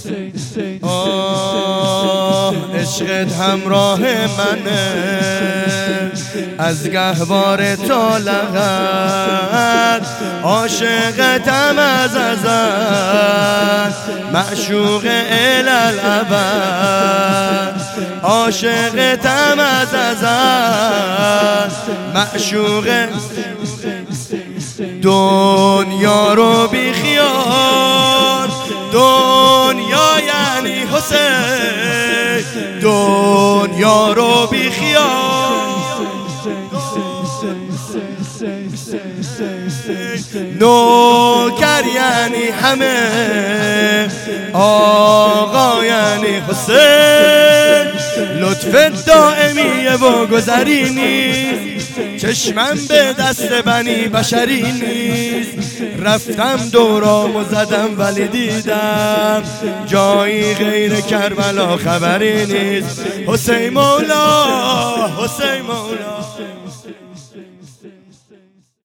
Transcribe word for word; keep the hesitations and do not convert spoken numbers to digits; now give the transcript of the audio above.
آه عشقت همراه منه از گهواره تا لغت، عاشقتم از ازل معشوق الالابد، عاشقتم از ازل معشوق. دنیا رو بی خیال، دنیا یعنی حسین، دنیا رو بی خیال، نوکر یعنی همه، آقا یعنی حسین، لطف دائمیه و گذری نیست، چشمم به دست بنی بشری نیست، رفتم دورامو زدم ولی دیدم جایی غیر کربلا خبری نیست. حسین مولا، حسین مولا.